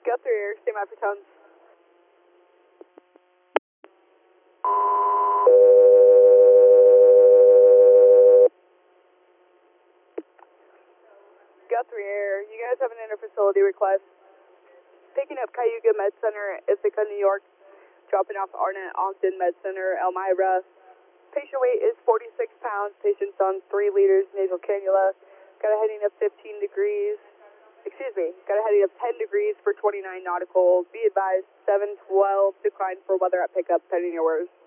Guthrie Air, stand by for tones. Guthrie Air, you guys have an interfacility request. Picking up Cayuga Med Center, Ithaca, New York. Dropping off Arnett Ogden Med Center, Elmira. Patient weight is 46 pounds. Patient's on 3 liters nasal cannula. Got a heading of 15 degrees. Got a heading of 10 degrees for 29 nautical. Be advised, 712, decline for weather at pickup, pending your orders.